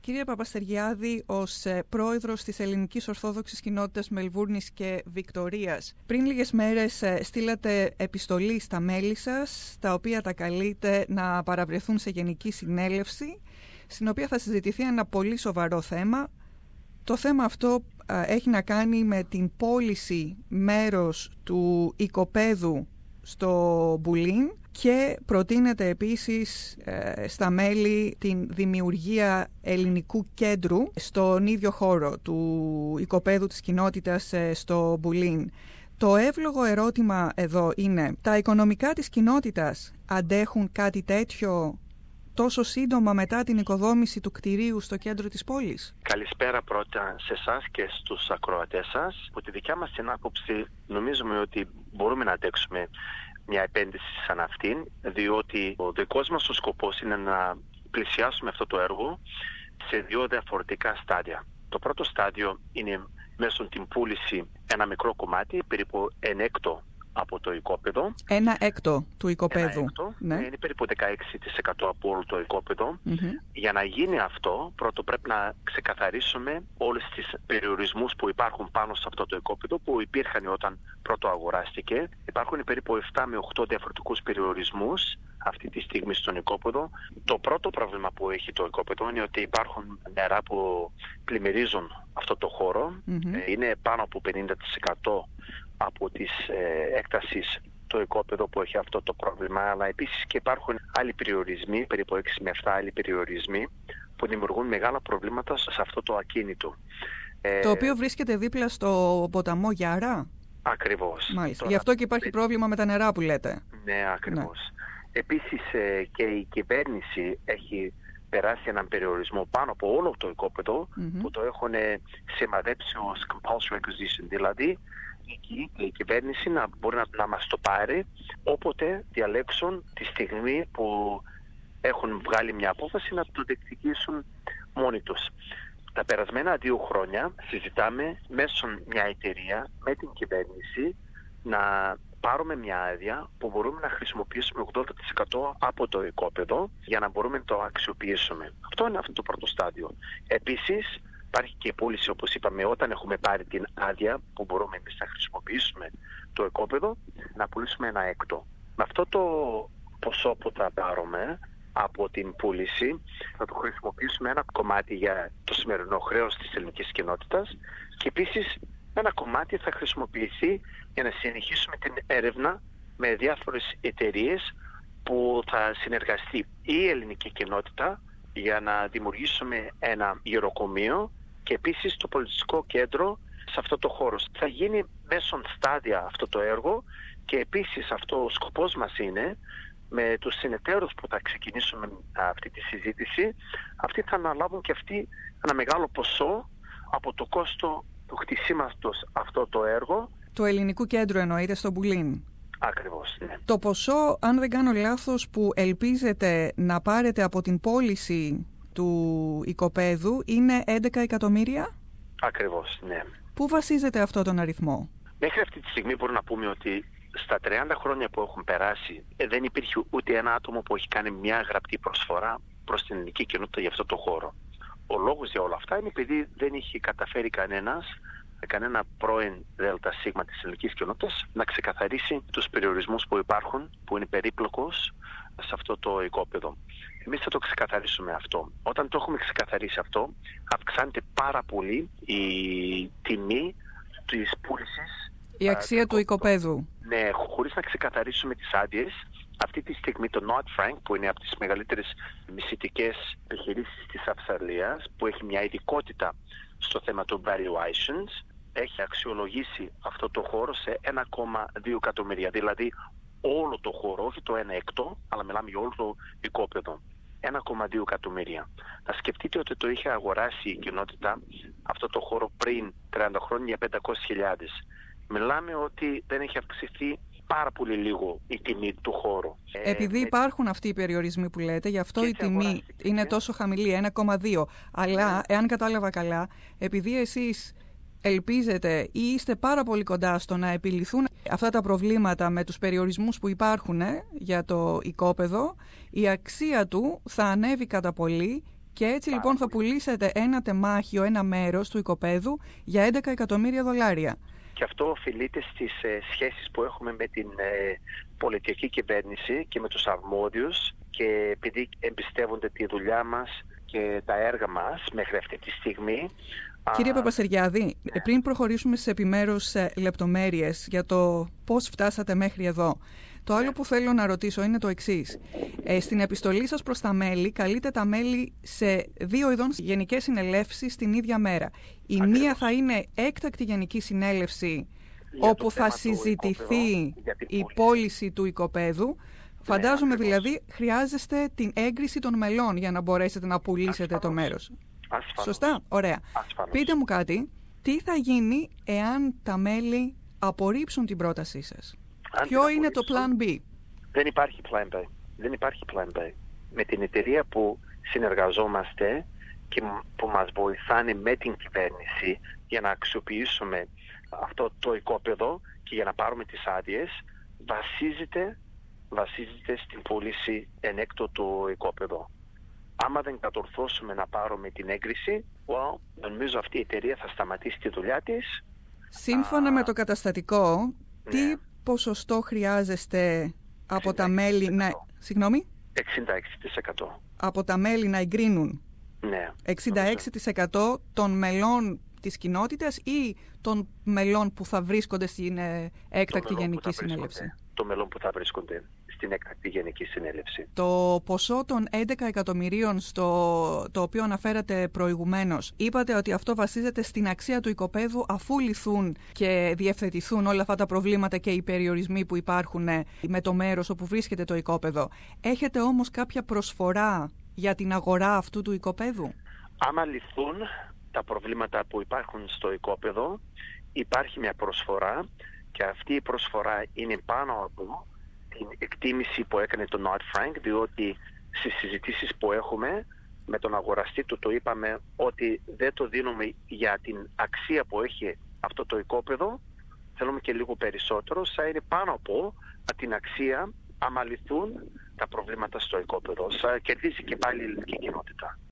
Κύριε Παπαστεργιάδη, ως πρόεδρος της Ελληνικής Ορθόδοξης Κοινότητας Μελβούρνης και Βικτορίας, πριν λίγες μέρες στείλατε επιστολή στα μέλη σας, τα οποία τα καλείτε να παραβρεθούν σε Γενική Συνέλευση, στην οποία θα συζητηθεί ένα πολύ σοβαρό θέμα. Το θέμα αυτό έχει να κάνει με την πώληση μέρος του οικοπαίδου στο Μπουλίν και προτείνεται επίσης στα μέλη την δημιουργία ελληνικού κέντρου στον ίδιο χώρο του οικοπαίδου της κοινότητας στο Μπουλίν. Το εύλογο ερώτημα εδώ είναι, τα οικονομικά της κοινότητας αντέχουν κάτι τέτοιο τόσο σύντομα μετά την οικοδόμηση του κτηρίου στο κέντρο της πόλης? Καλησπέρα πρώτα σε εσάς και στους ακροατές σας. Από τη δικιά μας την άποψη νομίζουμε ότι μπορούμε να αντέξουμε μια επένδυση σαν αυτήν, διότι ο δικός μας ο σκοπός είναι να πλησιάσουμε αυτό το έργο σε δύο διαφορετικά στάδια. Το πρώτο στάδιο είναι μέσω την πούληση ένα μικρό κομμάτι, περίπου 1/6 από το οικόπεδο. 1/6 του οικοπαίδου. Ναι. Είναι περίπου 16% από όλο το οικόπεδο. Για να γίνει αυτό, πρώτο πρέπει να ξεκαθαρίσουμε όλες τις περιορισμούς που υπάρχουν πάνω σε αυτό το οικόπεδο, που υπήρχαν όταν πρώτο αγοράστηκε. Υπάρχουν περίπου 7 με 8 διαφορετικούς περιορισμούς αυτή τη στιγμή στον οικόπεδο. Το πρώτο πρόβλημα που έχει το οικόπεδο είναι ότι υπάρχουν νερά που πλημμυρίζουν αυτό το χώρο. Είναι πάνω από 50% από τις έκτασεις το οικόπεδο που έχει αυτό το πρόβλημα, αλλά επίσης και υπάρχουν άλλοι περιορισμοί, περίπου 6 με 7 άλλοι περιορισμοί που δημιουργούν μεγάλα προβλήματα σε αυτό το ακίνητο. Το οποίο βρίσκεται δίπλα στο ποταμό Γιάρα. Ακριβώς. Μάλιστα. Τώρα, γι' αυτό και υπάρχει πρόβλημα με τα νερά που λέτε. Ναι, ακριβώς. Ναι. Επίσης και η κυβέρνηση έχει περάσει έναν περιορισμό πάνω από όλο το οικόπεδο που το έχουν σημαδέψει ως compulsory acquisition, δηλαδή η κυβέρνηση να μπορεί να μας το πάρει όποτε διαλέξουν τη στιγμή που έχουν βγάλει μια απόφαση να το διεκδικήσουν μόνοι τους. Τα περασμένα 2 χρόνια συζητάμε μέσω μια εταιρεία με την κυβέρνηση να πάρουμε μια άδεια που μπορούμε να χρησιμοποιήσουμε 80% από το οικόπεδο για να μπορούμε να το αξιοποιήσουμε. Αυτό είναι αυτό το πρώτο στάδιο. Επίσης υπάρχει και η πώληση, όπως είπαμε, όταν έχουμε πάρει την άδεια που μπορούμε εμείς να χρησιμοποιήσουμε το οικόπεδο, να πουλήσουμε 1/6. Με αυτό το ποσό που θα πάρουμε από την πούληση θα το χρησιμοποιήσουμε ένα κομμάτι για το σημερινό χρέος της ελληνικής κοινότητας και επίσης ένα κομμάτι θα χρησιμοποιηθεί για να συνεχίσουμε την έρευνα με διάφορες εταιρείες που θα συνεργαστεί η ελληνική κοινότητα για να δημιουργήσουμε ένα γεροκομείο και επίσης το πολιτιστικό κέντρο σε αυτό το χώρο. Θα γίνει μέσω στάδια αυτό το έργο και επίσης αυτό ο σκοπός μας είναι με τους συνεταίρους που θα ξεκινήσουμε αυτή τη συζήτηση, αυτοί θα αναλάβουν και αυτοί ένα μεγάλο ποσό από το κόστο του χτισήματος αυτό το έργο. Το ελληνικού κέντρο εννοείται στο Μπουλίν. Ακριβώς, ναι. Το ποσό, αν δεν κάνω λάθος, που ελπίζετε να πάρετε από την πώληση του οικοπαίδου είναι 11 εκατομμύρια. Ακριβώς, ναι. Πού βασίζεται αυτό τον αριθμό? Μέχρι αυτή τη στιγμή μπορούμε να πούμε ότι στα 30 χρόνια που έχουν περάσει δεν υπήρχε ούτε ένα άτομο που έχει κάνει μια γραπτή προσφορά προς την ελληνική κοινότητα για αυτό το χώρο. Ο λόγος για όλα αυτά είναι επειδή δεν είχε καταφέρει κανένα πρώην ΔΣ της ελληνικής κοινότητας να ξεκαθαρίσει τους περιορισμούς που υπάρχουν, που είναι περίπλοκος σε αυτό το οικόπεδο. Εμείς θα το ξεκαθαρίσουμε αυτό. Όταν το έχουμε ξεκαθαρίσει αυτό, αυξάνεται πάρα πολύ η τιμή της πούλησης. Η αξία του οικοπαίδου. Ναι, χωρίς να ξεκαθαρίσουμε τις άδειες. Αυτή τη στιγμή το Nord Frank, που είναι από τις μεγαλύτερες μισητικές επιχειρήσεις της Αυστραλίας, που έχει μια ειδικότητα στο θέμα των valuations, έχει αξιολογήσει αυτό το χώρο σε 1,2 εκατομμύρια. Δηλαδή όλο το χώρο, όχι το 1/6, αλλά μιλάμε για όλο το οικόπεδο. 1,2 εκατομμύρια. Να σκεφτείτε ότι το είχε αγοράσει η κοινότητα αυτό το χώρο πριν 30 χρόνια για 500.000. Μιλάμε ότι δεν έχει αυξηθεί πάρα πολύ λίγο η τιμή του χώρου. Επειδή υπάρχουν αυτοί οι περιορισμοί που λέτε, γι' αυτό η τιμή είναι τόσο χαμηλή, 1,2. Αλλά, εάν κατάλαβα καλά, επειδή εσείς ελπίζετε ή είστε πάρα πολύ κοντά στο να επιληθούν αυτά τα προβλήματα με τους περιορισμούς που υπάρχουν για το οικόπεδο, η αξία του θα ανέβει κατά πολύ Και έτσι λοιπόν θα πουλήσετε ένα τεμάχιο, ένα μέρος του οικοπαίδου για $11 εκατομμύρια. Και αυτό οφείλεται στις σχέσεις που έχουμε με την πολιτική κυβέρνηση και με τους αρμόδιους, και επειδή εμπιστεύονται τη δουλειά μας και τα έργα μας μέχρι αυτή τη στιγμή. Κύριε Παπαστεριάδη, πριν προχωρήσουμε σε επιμέρους λεπτομέρειες για το πώς φτάσατε μέχρι εδώ, το άλλο που θέλω να ρωτήσω είναι το εξής. Στην επιστολή σας προς τα μέλη, καλείτε τα μέλη σε 2 ειδών γενικές συνελεύσεις την ίδια μέρα. Η μία θα είναι έκτακτη γενική συνέλευση, όπου θα συζητηθεί η πώληση του οικοπαίδου. Φαντάζομαι δηλαδή χρειάζεστε την έγκριση των μελών για να μπορέσετε να πουλήσετε το μέρος. Σωστά, ωραία. Πείτε μου κάτι, τι θα γίνει εάν τα μέλη απορρίψουν την πρότασή σας? Ποιο είναι το plan B? Δεν υπάρχει plan B. Δεν υπάρχει plan B. Με την εταιρεία που συνεργαζόμαστε και που μας βοηθάνε με την κυβέρνηση για να αξιοποιήσουμε αυτό το οικόπεδο και για να πάρουμε τις άδειες, βασίζεται στην πώληση ενέκτοτου οικόπεδο. Άμα δεν κατορθώσουμε να πάρουμε την έγκριση, νομίζω αυτή η εταιρεία θα σταματήσει τη δουλειά της. Σύμφωνα με το καταστατικό, τι ποσοστό χρειάζεστε από τα μέλη να... Συγγνώμη? 66%. Από τα μέλη να εγκρίνουν? Ναι. 66% των μελών της κοινότητας ή των μελών που θα βρίσκονται στην έκτακτη γενική συνέλευση? Των μελών που θα βρίσκονται στην έκτακτη γενική συνέλευση. Το ποσό των 11 εκατομμυρίων το οποίο αναφέρατε προηγουμένως, είπατε ότι αυτό βασίζεται στην αξία του οικοπαίδου αφού λυθούν και διευθετηθούν όλα αυτά τα προβλήματα και οι περιορισμοί που υπάρχουν με το μέρος όπου βρίσκεται το οικόπεδο. Έχετε όμως κάποια προσφορά για την αγορά αυτού του οικοπαίδου? Άμα λυθούν τα προβλήματα που υπάρχουν στο οικόπεδο, υπάρχει μια προσφορά, και αυτή η προσφορά είναι πάνω από την εκτίμηση που έκανε το Nord Frank, διότι στις συζητήσεις που έχουμε με τον αγοραστή του το είπαμε ότι δεν το δίνουμε για την αξία που έχει αυτό το οικόπεδο, θέλουμε και λίγο περισσότερο, θα είναι πάνω από την αξία άμα λυθούν τα προβλήματα στο οικόπεδο. Θα κερδίσει και πάλι η ελληνική κοινότητα.